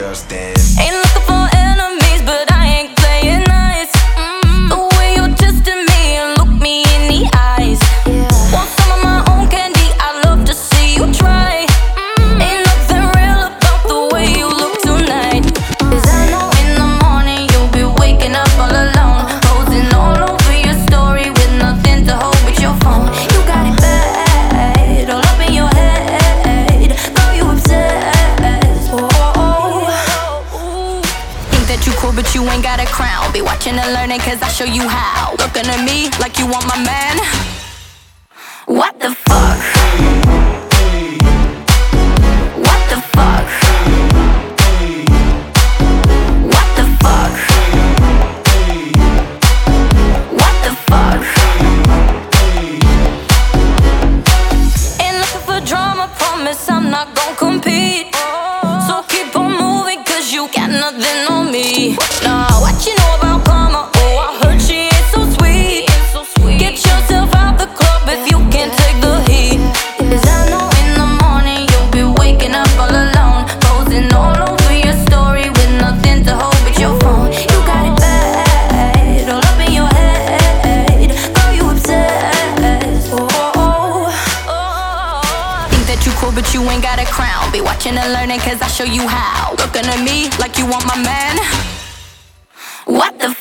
just dance. Ain't looking for enemies, but I ain't playing nice. The way you're testing me and look me in the eyes. Want some of my own candy, I'd love to see you try. Ain't nothing real about the way you look tonight. 'Cause I know in the morning you'll be waking up all alone, posing all over your story with nothing to hold but your phone. You got it bad, all up in your head. Girl, you obsessed. Think that you cool, but you ain't got a crown. Be watching and learning, 'cause I show you how. Looking at me like you want my man. What the fuck? What the fuck? What the fuck? What the fuck? Ain't looking for drama, promise I'm not gon' compete. So keep on moving, 'cause you got nothing on me. Nah, what you know about karma? Oh, I heard she ain't so sweet. Get yourself out the club if you can't take the heat. 'Cause I know in the morning you'll be waking up all alone, posing all over your story with nothing to hold but your phone. You got it bad, all up in your head. Girl, you obsessed. Think that you cool, but you ain't got a crown. Be watching and learning, 'cause I show you how. Looking at me like you want my man. What the